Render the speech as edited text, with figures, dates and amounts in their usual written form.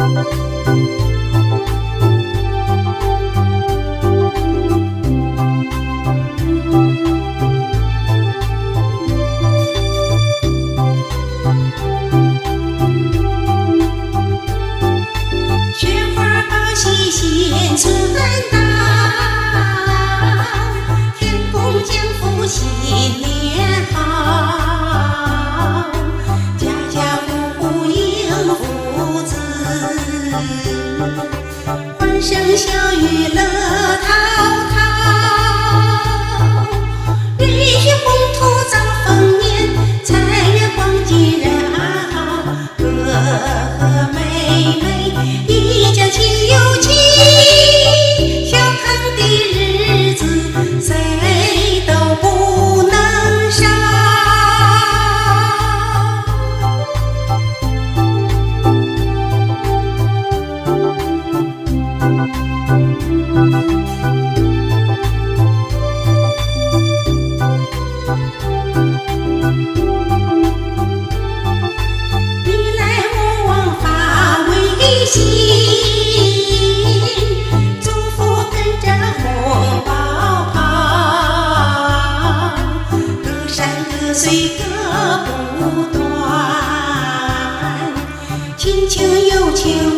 欢声笑语乐陶陶，日月红土早丰年，财源广进人安好，和和美美一家亲又亲，小康的日子谁都不能少。你来我往发微信，祝福跟着红包跑，隔山隔水隔不断，亲情友情